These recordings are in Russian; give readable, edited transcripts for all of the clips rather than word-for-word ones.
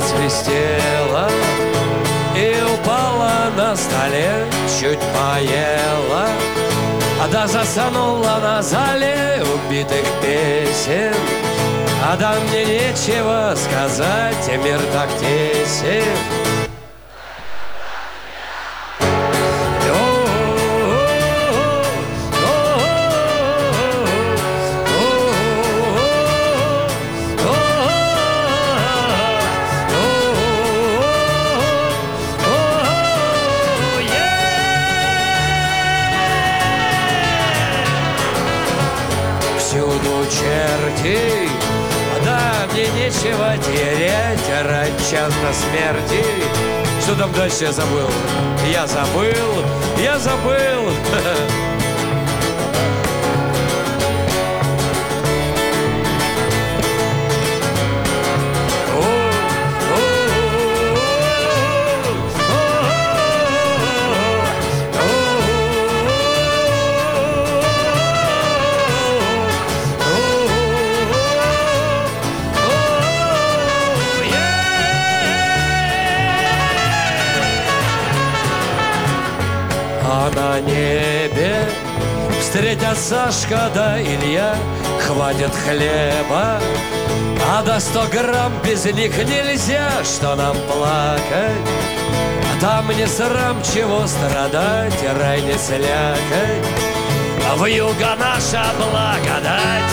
засвистела и упала на столе, чуть поела, да засанула на зале убитых песен. Да мне нечего сказать, мир так тесен. Всюду черти, да мне нечего терять, рать часто смерти. Что там дальше я забыл? Я забыл, я забыл. А на небе встретятся Сашка да Илья, хватит хлеба, до 100 грамм без них нельзя. Что нам плакать? Там не срам, чего страдать, рай не слякать, вьюга наша благодать.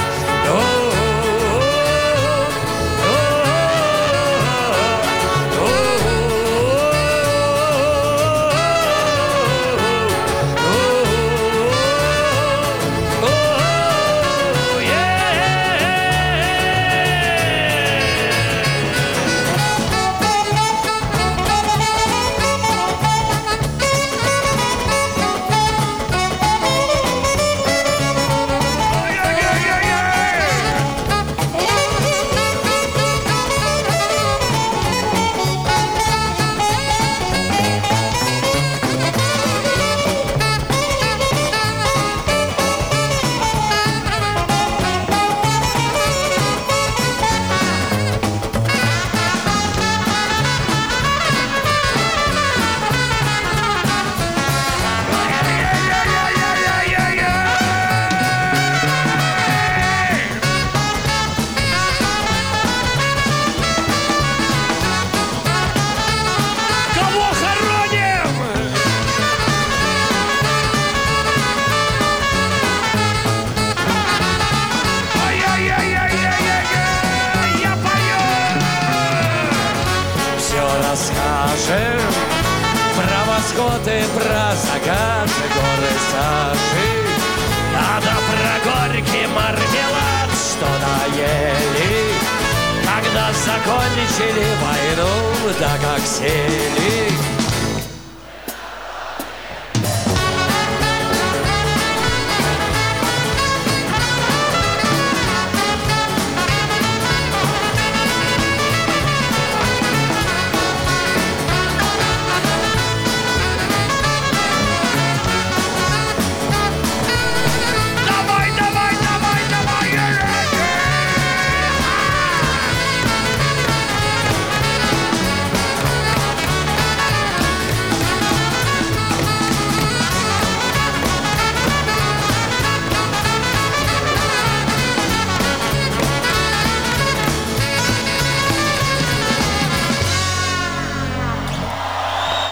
Расскажем про восход и про закат горы Саши, да про горький мармелад, что наели, когда закончили войну, да как сели.